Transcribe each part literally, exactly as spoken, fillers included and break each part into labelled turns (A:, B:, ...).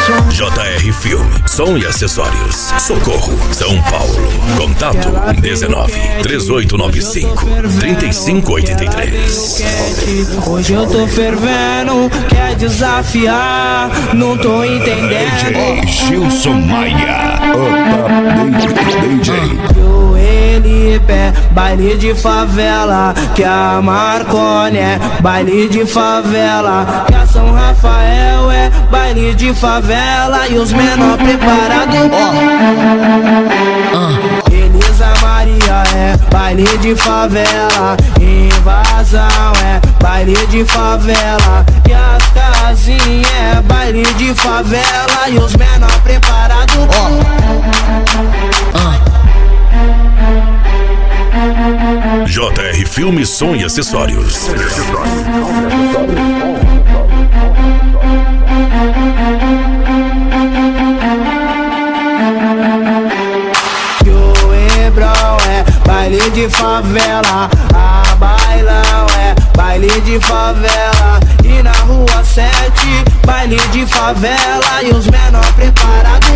A: J R Filme, som e acessórios. Socorro, São Paulo. Contato dezenove, três oito nove cinco, três cinco oito três.
B: Hoje eu tô fervendo, quer desafiar, não tô entendendo.
A: D J Gilson Maia, D J.
B: Ele pé, baile de favela, que a Marconi é baile de favela, que a São Rafael é baile de favela e os menor preparados. Oh. Elisa Maria é baile de favela, invasão é baile de favela, e as casinhas é baile de favela e os menor preparados. Oh. Oh.
A: J R Filme, som e acessórios.
B: O Hebrão é baile de favela, a Bailão é baile de favela, e na rua sete, baile de favela e os menor preparados.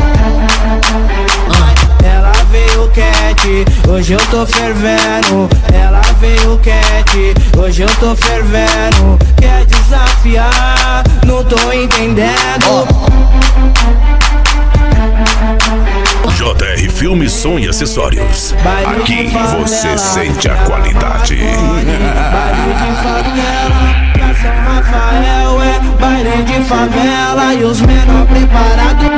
B: Ela veio quente, hoje eu tô fervendo. Ela veio quente, hoje eu tô fervendo. Quer desafiar, não tô entendendo.
A: J R Filme, som e acessórios. Aqui você sente a qualidade.
B: Baile de favela, que a São Rafael é baile de favela e os menor preparados.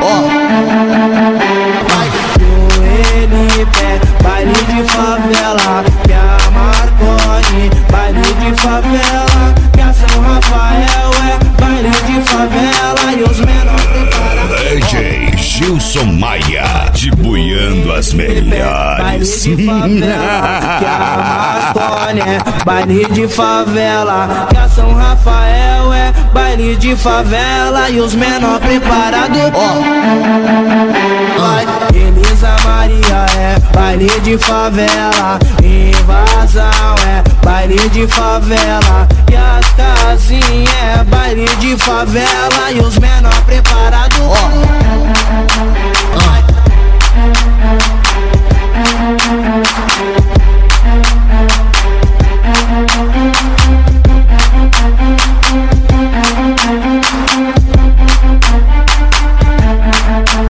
B: Ele pé, baile de favela, que a Marconi, baile de favela, que a São Rafael é baile de favela e os menor preparados.
A: D J Gilson Maia, debuiando as melhores.
B: Baile de favela, que a Marconi é baile de favela, que a São Rafael é baile de favela e os menor preparados. Elisa Maria é baile de favela, invasão é baile de favela, e as casinhas é baile de favela e os menor preparados.